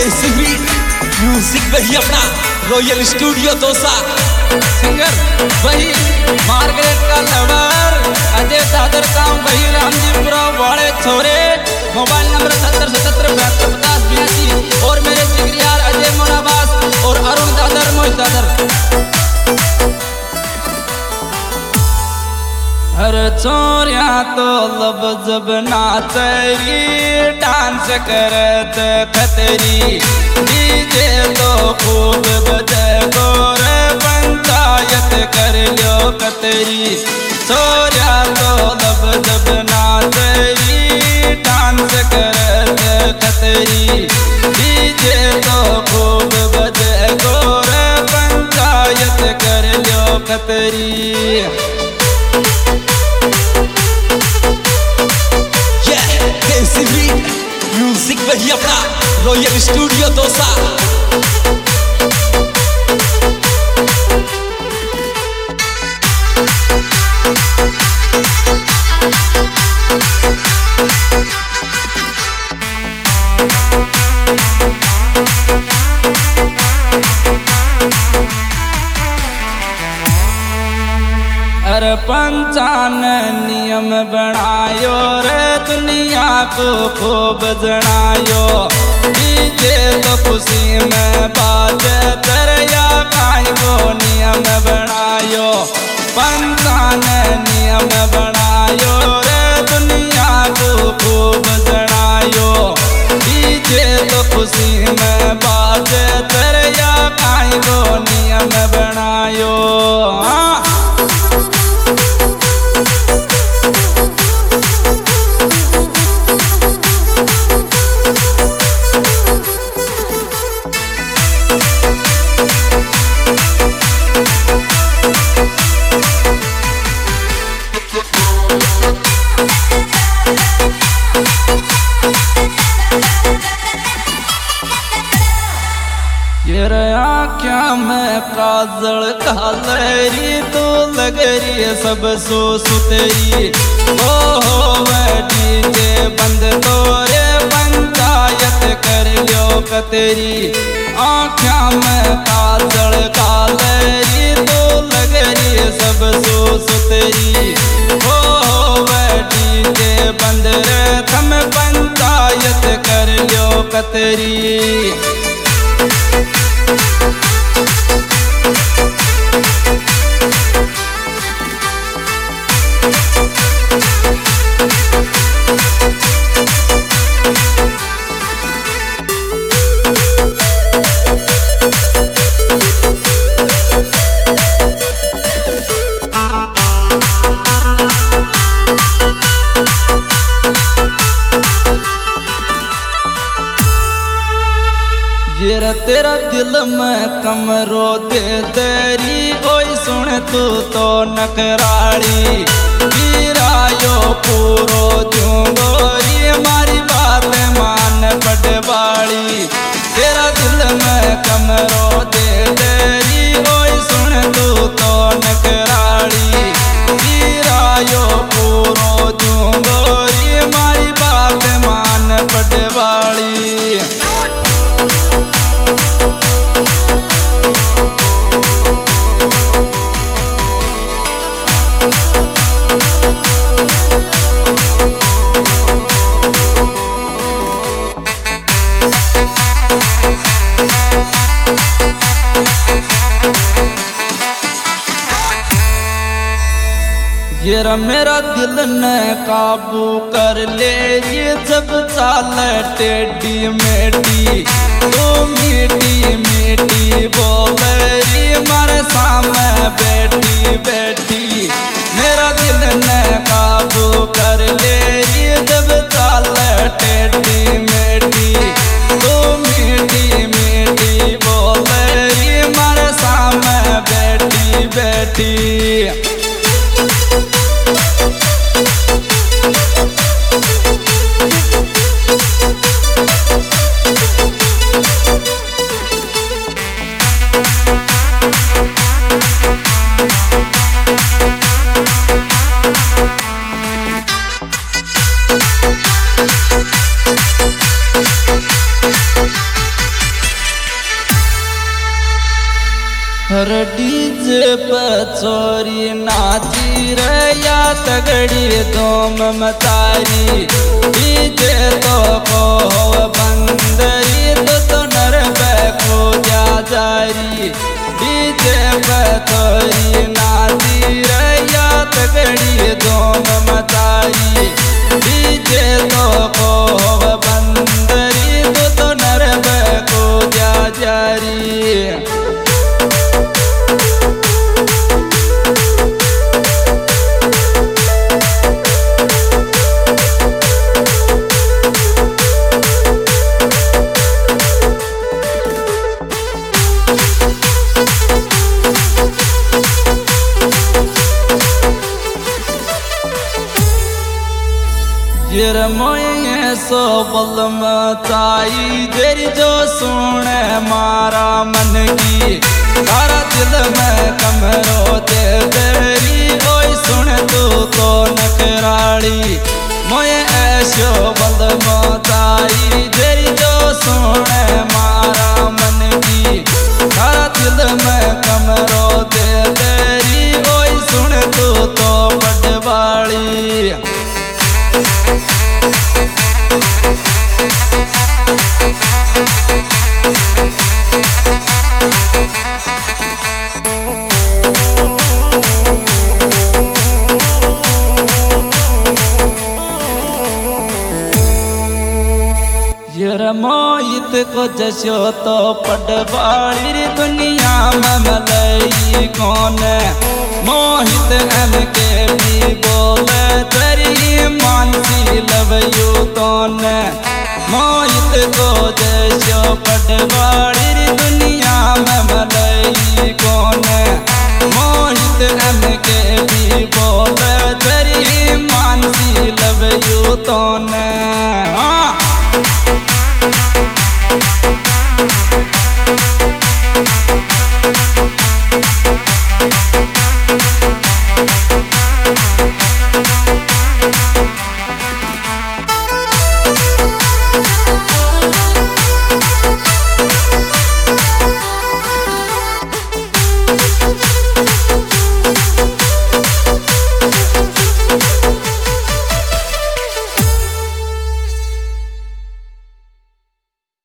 Kesari music वही अपना royal studio दोसा सिंगर वही मार्गरेट का लवर अजय दादर काम वही रामजीपुरा वाले छोरे। मोबाइल नंबर 7077725082 और मेरे जिगरी यार अजय मोनाबास और अरुण दादर मोहित दादर। हर चोरिया तो लब जब नाचरी डांस करत खतरी डीजे तो खूब बजे गोर पंचायत कर लो कतरी। चोरिया तो लब जब नाचरी डांस करत खतरी डीजे तो खूब बजे गोर पंचायत कर लो कतरी। केसरी म्यूजिक वही अपना रॉयल स्टूडियो दोसा। अरे पंचान नियम बनायो रे दुनिया को खूब जनायो डीजे तो खुशी में बाजे दरिया काई वो नियम बनायो। पंचान नियम बनायो रे दुनिया को खूब जनायो डीजे तो खुशी में बाजे दरिया काई वो नियम बनायो। आँख्या में काजल कालरी तो लगरी सब सो सुतरी हो डीजे बंद तोरे पंचायत कर लो कतरी। आँख्या में काजल कालरी तो लगरी सब सो सुतरी हो डीजे बंद रे थम पंचायत कर लो कतरी। ये तेरा दिल में कमरो दे तेरी ओई सुन तू तो नकराड़ी गिरायो पूरो जूंगोरी मारी बात मान पटवाड़ी। तेरा दिल में कमरो दे तेरी ओई सुन तू तो नकराड़ी गिरायो पूरो जूंगोरी मारी बात मान पटवाड़ी। ये मेरा दिल ने काबू कर ले ये जब चाल टेढ़ी मेढ़ी तो मीठी मीठी बोली मारे सामने बैठी बैठी। मेरा दिल ने काबू कर ले ये जब चाल टेढ़ी मेढ़ी तो मीठी मीठी बोली मारे सामने बैठी बैठी। और डीजे पे छोरी नाची रया तगड़ी दोम मतारी डीजे तो को बंदरी तो नर को जा जारी डीजे पे छोरी नाची रया तगड़ी दोम मतारी डीजे तो को बंदरी तो नर को जा जारी मोये सो बल मचाई तेरी जो सुने मारा मन की सारा दिल में कमरो दे तेरी ओई सुन तू तो नखराली मोये ऐसो बल मचाई तेरी जो सुने मारा मन की सारा दिल में कमरो दे तेरी ओई सुन तू तो पटवाली मोहित को जशो तो पटवाड़ी दुनिया में मलई कौन मोहित एम के भी बोले तेरी मानसी लव यू कौन मोहित को जशो पटवाड़ी दुनिया में मलई कौन मोहित एम के भी बोले तेरी